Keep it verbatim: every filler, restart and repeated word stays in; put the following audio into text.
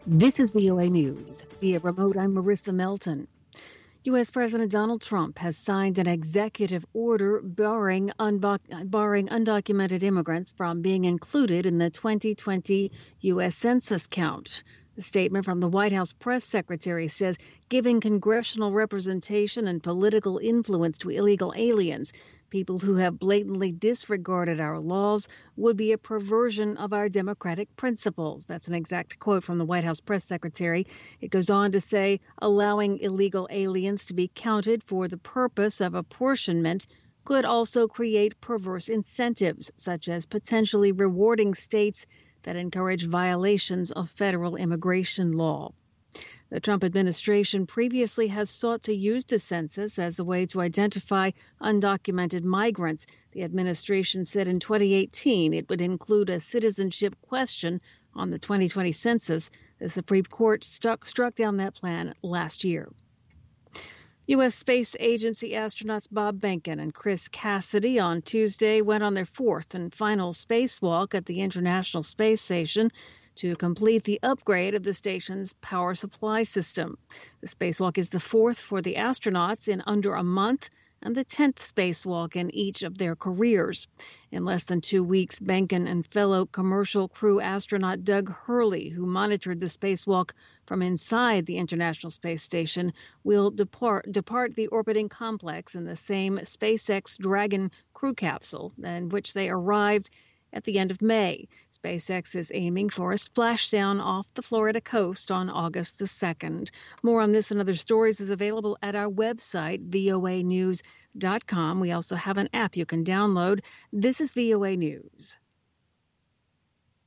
This is V O A News. Via remote, I'm Marissa Melton. U S. President Donald Trump has signed an executive order barring, unbo- barring undocumented immigrants from being included in the twenty twenty U S. Census count. The statement from the White House press secretary says giving congressional representation and political influence to illegal aliens, people who have blatantly disregarded our laws, would be a perversion of our democratic principles. That's an exact quote from the White House press secretary. It goes on to say allowing illegal aliens to be counted for the purpose of apportionment could also create perverse incentives, such as potentially rewarding states that encourage violations of federal immigration law. The Trump administration previously has sought to use the census as a way to identify undocumented migrants. The administration said in twenty eighteen it would include a citizenship question on the twenty twenty census. The Supreme Court stuck, struck down that plan last year. U S. Space Agency astronauts Bob Behnken and Chris Cassidy on Tuesday went on their fourth and final spacewalk at the International Space Station to complete the upgrade of the station's power supply system. The spacewalk is the fourth for the astronauts in under a month and the tenth spacewalk in each of their careers. In less than two weeks, Behnken and fellow commercial crew astronaut Doug Hurley, who monitored the spacewalk from inside the International Space Station, will depart, depart the orbiting complex in the same SpaceX Dragon crew capsule in which they arrived at the end of May. SpaceX is aiming for a splashdown off the Florida coast on August the second. More on this and other stories is available at our website, V O A news dot com. We also have an app you can download. This is V O A News.